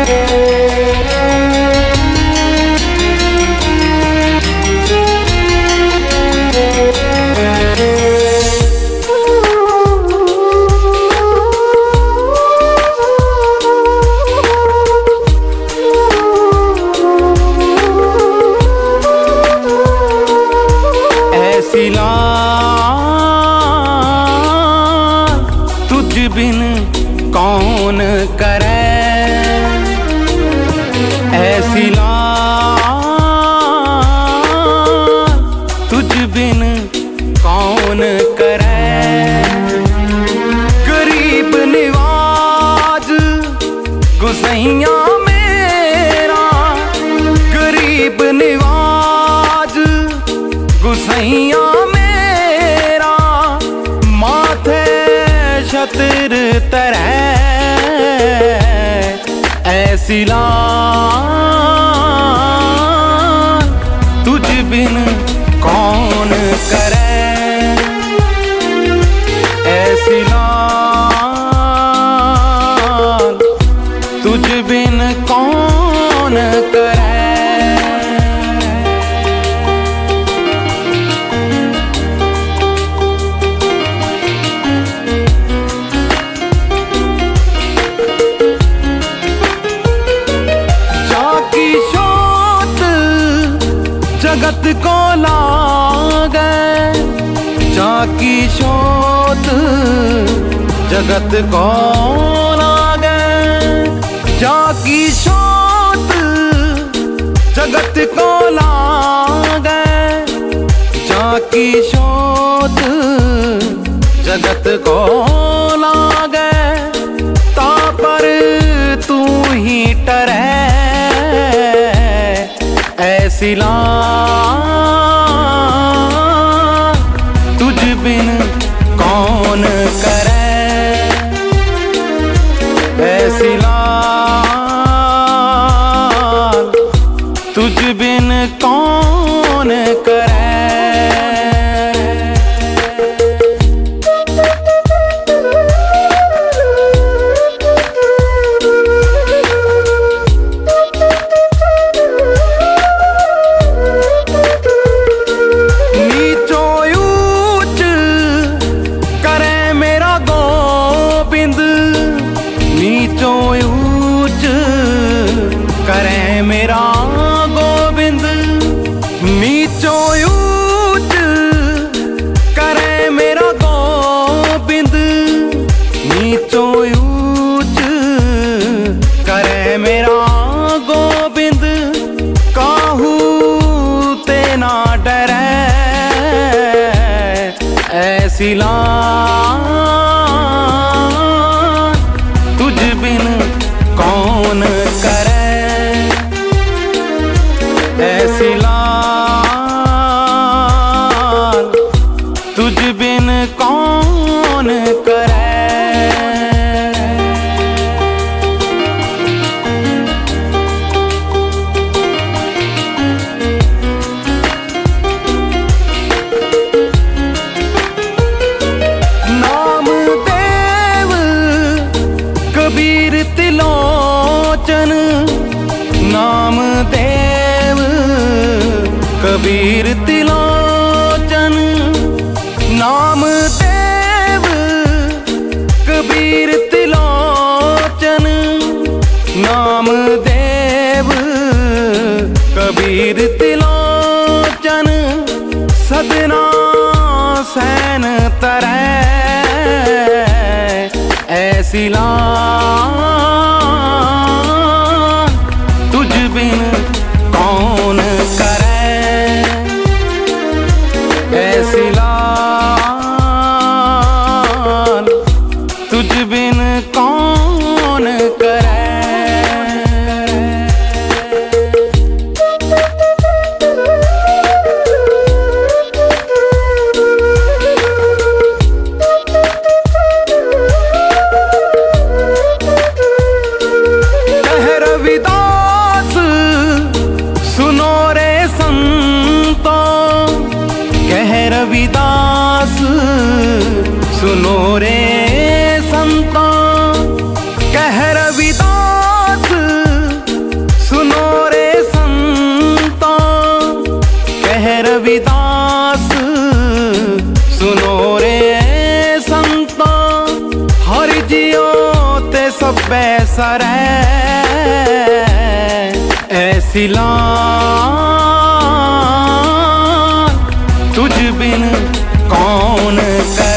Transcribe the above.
तुझ बिन कौन करे, ऐसी लाल तुझ बिन कौन करे। गरीब निवाज गुसैया मेरा, गरीब निवाज गुसैया मेरा, माथे छतर तरह ऐसी लाल तुझ बिन कौन करे, ऐसी लाल तुझ बिन कौन करे। जगत को लागे जाकी शोध, जगत को लागे जाकी शोध, जगत को लागे जाकी शोध, जगत को लागे ता पर तू ही टरे, ऐसी लाल तुझ बिन कौन करे, ऐसी लाल तुझ बिन कौन करे। करे मेरा गोविंद नीचो ऊंच, करे मेरा गोविंद नीचो ऊंच, करे मेरा गोविंद, काहू ते ना डरे, ऐसी लाल तुझ बिन कौन करे, ऐसी लाल तुझ बिन कौन करे। नाम देव कबीर तिलोचन, नाम देव कबीर तिलोचन, नाम देव कबीर तिलोचन, नाम देव कबीर तिलोचन, सदना सैन तरै ऐसी लाल तुझ बिन कौन करे, ऐसी लाल तुझ बिन कौन करे। रविदास सुनो रे संतो, कह रविदास सुनो रे संतो, कह रविदास सुनो रे संतो हर जियो ते सब सर ऐसी लान तुझ बिन कौन कर।